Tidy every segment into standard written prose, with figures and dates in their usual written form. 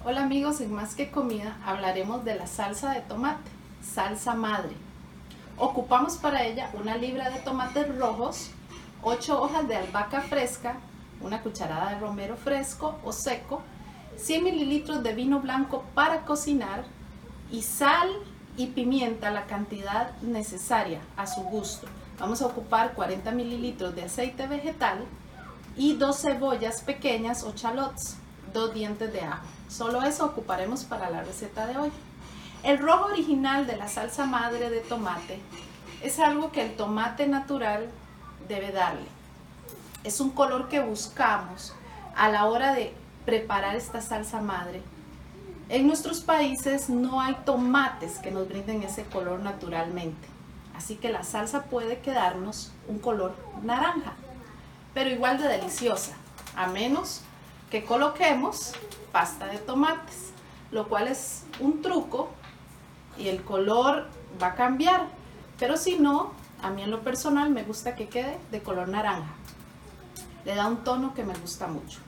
Hola amigos, en Más que Comida hablaremos de la salsa de tomate, salsa madre. Ocupamos para ella una libra de tomates rojos, 8 hojas de albahaca fresca, una cucharada de romero fresco o seco, 100 mililitros de vino blanco para cocinar y sal y pimienta, la cantidad necesaria a su gusto. Vamos a ocupar 40 mililitros de aceite vegetal y 2 cebollas pequeñas o shallots, 2 dientes de ajo. Solo eso ocuparemos para la receta de hoy. El rojo original de la salsa madre de tomate es algo que el tomate natural debe darle. Es un color que buscamos a la hora de preparar esta salsa madre. En nuestros países no hay tomates que nos brinden ese color naturalmente, así que la salsa puede quedarnos un color naranja, pero igual de deliciosa, a menos que coloquemos pasta de tomates, lo cual es un truco y el color va a cambiar, pero si no, a mí en lo personal me gusta que quede de color naranja, le da un tono que me gusta mucho.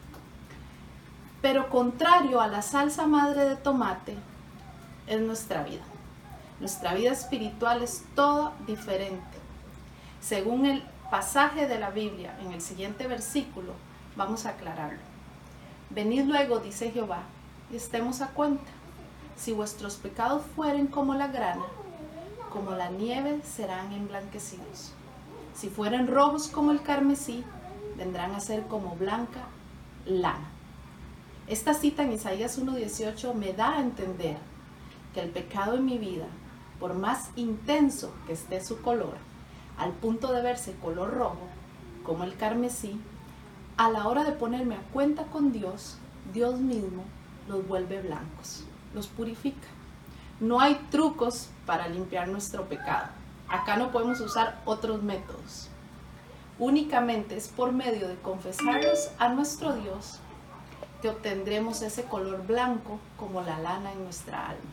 Pero contrario a la salsa madre de tomate es nuestra vida espiritual es toda diferente. Según el pasaje de la Biblia en el siguiente versículo, vamos a aclararlo. Venid luego, dice Jehová, y estemos a cuenta. Si vuestros pecados fueren como la grana, como la nieve serán emblanquecidos. Si fueren rojos como el carmesí, vendrán a ser como blanca lana. Esta cita en Isaías 1:18 me da a entender que el pecado en mi vida, por más intenso que esté su color, al punto de verse color rojo, como el carmesí, a la hora de ponerme a cuenta con Dios, Dios mismo los vuelve blancos, los purifica. No hay trucos para limpiar nuestro pecado. Acá no podemos usar otros métodos. Únicamente es por medio de confesarlos a nuestro Dios que obtendremos ese color blanco como la lana en nuestra alma.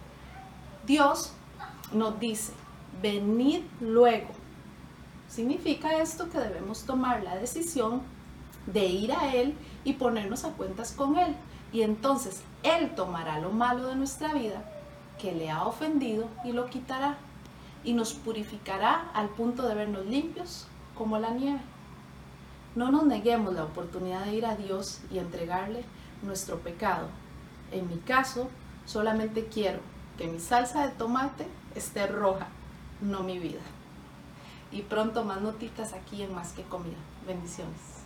Dios nos dice, venid luego. Significa esto que debemos tomar la decisión de ir a Él y ponernos a cuentas con Él. Y entonces Él tomará lo malo de nuestra vida que le ha ofendido y lo quitará. Y nos purificará al punto de vernos limpios como la nieve. No nos neguemos la oportunidad de ir a Dios y entregarle nuestro pecado. En mi caso, solamente quiero que mi salsa de tomate esté roja, no mi vida. Y pronto más notitas aquí en Más que Comida. Bendiciones.